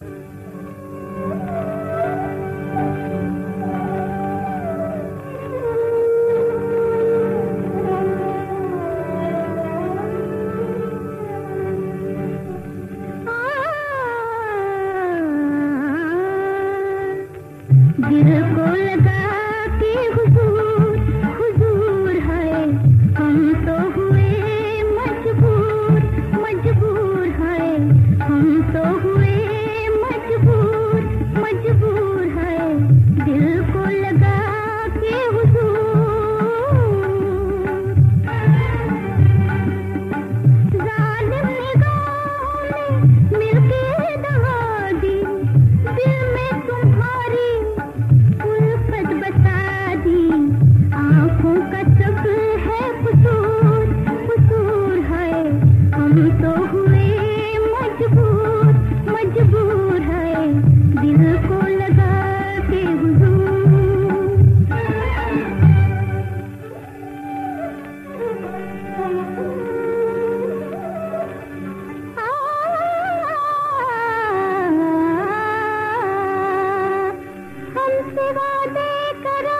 दिल को लगा के हुजूर हुजूर है, हम तो हुए मजबूर मजबूर है, हम तो हुए मजबूर मजबूर है, दिल को लगा के हुजूर। जालिम निगाहों ने मिलके दगा दी, दिल में तुम्हारी उल्फत बता दी, आंखों का सब है कसूर कसूर है, हम तो हुए मजबूर मजबूर है, दिल को लगा के हमसे वादे करो,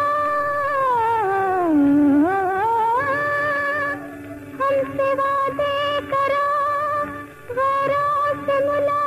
हमसे वादे करो, गौरों से मुला